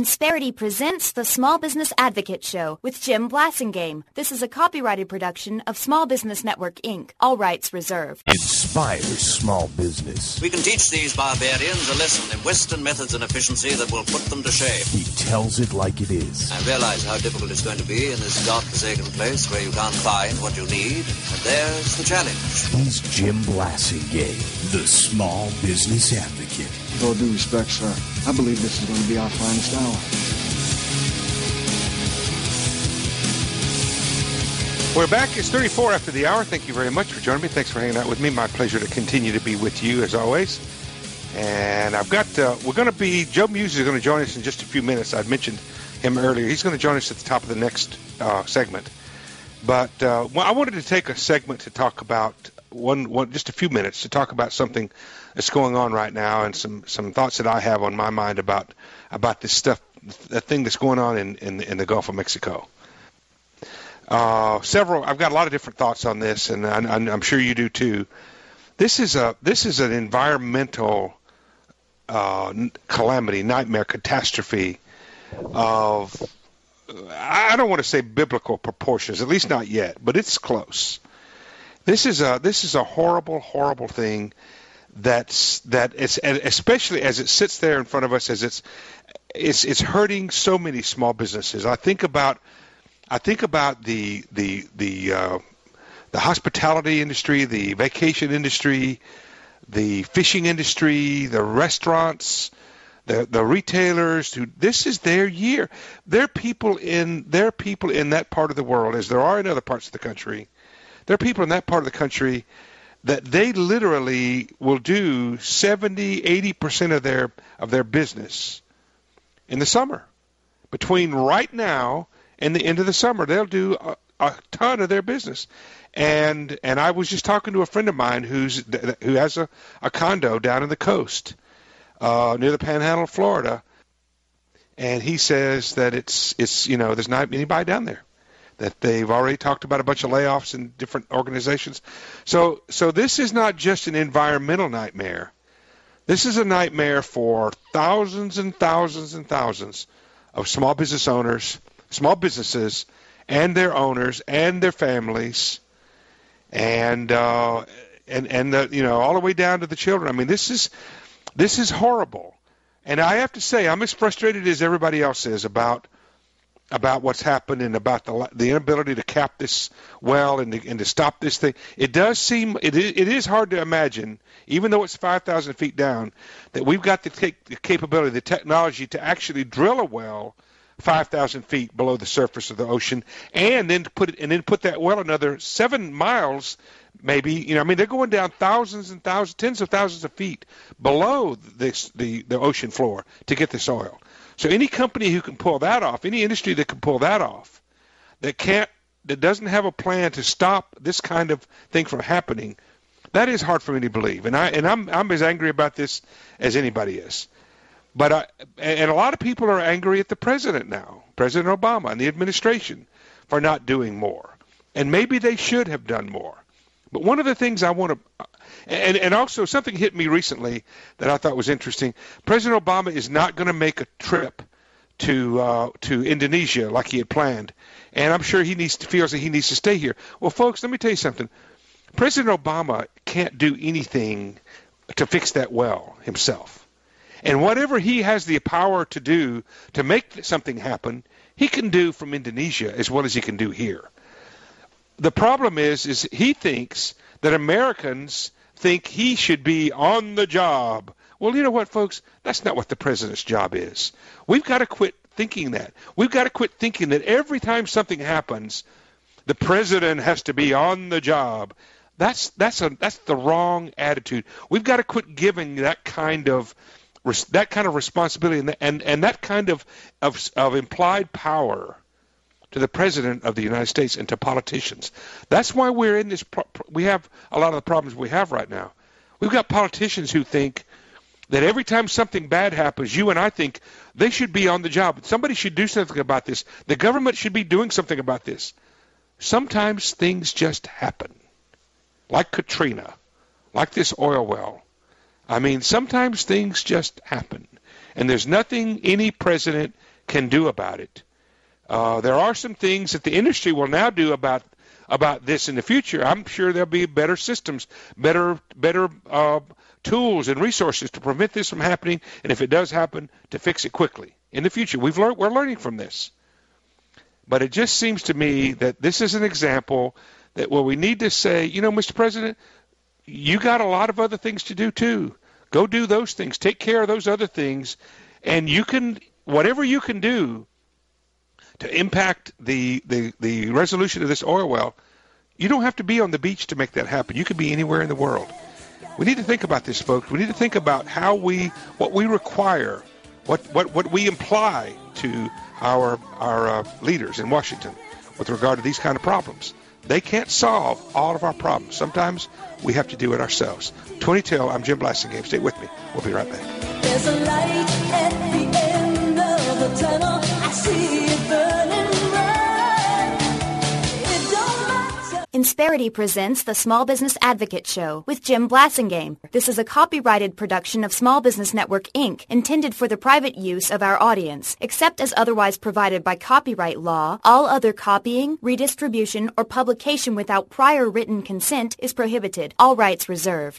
Insperity presents the Small Business Advocate Show with Jim Blasingame. This is a copyrighted production of Small Business Network, Inc. All rights reserved. Inspire small business. We can teach these barbarians a lesson in Western methods and efficiency that will put them to shame. He tells it like it is. I realize how difficult it's going to be in this godforsaken place where you can't find what you need, and there's the challenge. He's Jim Blasingame, the Small Business Advocate. With all due respect, sir, I believe this is going to be our finest hour. We're back. It's 34 after the hour. Thank you very much for joining me. Thanks for hanging out with me. My pleasure to continue to be with you as always. And I've got, we're going to be, Joe Muse is going to join us in just a few minutes. I'd mentioned him earlier. He's going to join us at the top of the next segment. But I wanted to take a segment to talk about, just a few minutes to talk about something that's going on right now and some thoughts that I have on my mind about this stuff, the thing that's going on in the Gulf of Mexico. I've got a lot of different thoughts on this, and I'm sure you do too. This is an environmental calamity, nightmare, catastrophe of, I don't want to say biblical proportions, at least not yet, but it's close. This is a horrible, horrible thing that is, especially as it sits there in front of us, as it's hurting so many small businesses. I think about the hospitality industry, the vacation industry, the fishing industry, the restaurants, the retailers. This is their year. There are people in that part of the world, as there are in other parts of the country. There are people in that part of the country that they literally will do 70-80% of their business in the summer. Between right now and the end of the summer, they'll do a ton of their business. And I was just talking to a friend of mine who has a condo down in the coast near the Panhandle of Florida, and he says that it's there's not anybody down there, that they've already talked about a bunch of layoffs in different organizations. So this is not just an environmental nightmare. This is a nightmare for thousands and thousands and thousands of small business owners, small businesses, and their owners and their families, and all the way down to the children. I mean, this is horrible. And I have to say, I'm as frustrated as everybody else is about what's happened and about the inability to cap this well and to stop this thing. It does seem, it is hard to imagine, even though it's 5,000 feet down, that we've got the capability, the technology to actually drill a well 5,000 feet below the surface of the ocean, and then put that well another 7 miles, maybe. They're going down thousands and thousands, tens of thousands of feet below the ocean floor to get this oil. So any company who can pull that off, any industry that can pull that off, that doesn't have a plan to stop this kind of thing from happening, that is hard for me to believe. And I'm as angry about this as anybody is. But a lot of people are angry at the president now, President Obama and the administration, for not doing more. And maybe they should have done more. But one of the things I want to, and also something hit me recently that I thought was interesting. President Obama is not going to make a trip to Indonesia like he had planned, and I'm sure feels that he needs to stay here. Well, folks, let me tell you something. President Obama can't do anything to fix that well himself. And whatever he has the power to do to make something happen, he can do from Indonesia as well as he can do here. The problem is he thinks that Americans think he should be on the job. Well, you know what, folks? That's not what the president's job is. We've got to quit thinking that. We've got to quit thinking that every time something happens, the president has to be on the job. That's the wrong attitude. We've got to quit giving that kind of responsibility and that kind of implied power to the president of the United States and to politicians. That's why we're in this. We have a lot of the problems we have right now. We've got politicians who think that every time something bad happens, you and I think they should be on the job. Somebody should do something about this. The government should be doing something about this. Sometimes things just happen, like Katrina, like this oil well. Sometimes things just happen, and there's nothing any president can do about it. There are some things that the industry will now do about this in the future. I'm sure there'll be better systems, better tools and resources to prevent this from happening, and if it does happen, to fix it quickly in the future. We're learning from this. But it just seems to me that this is an example that where we need to say, Mr. President, you got a lot of other things to do too. Go do those things. Take care of those other things, and you can, whatever you can do to impact the resolution of this oil well, you don't have to be on the beach to make that happen. You could be anywhere in the world. We need to think about this, folks. We need to think about what we require, what we imply to our leaders in Washington with regard to these kind of problems. They can't solve all of our problems. Sometimes we have to do it ourselves. 20 I'm Jim Blasingame. Stay with me. We'll be right back. There's a light at the end of the tunnel. I see it burning bright. It don't matter. Insperity presents the Small Business Advocate Show with Jim Blasingame. This is a copyrighted production of Small Business Network, Inc., intended for the private use of our audience. Except as otherwise provided by copyright law, all other copying, redistribution, or publication without prior written consent is prohibited. All rights reserved.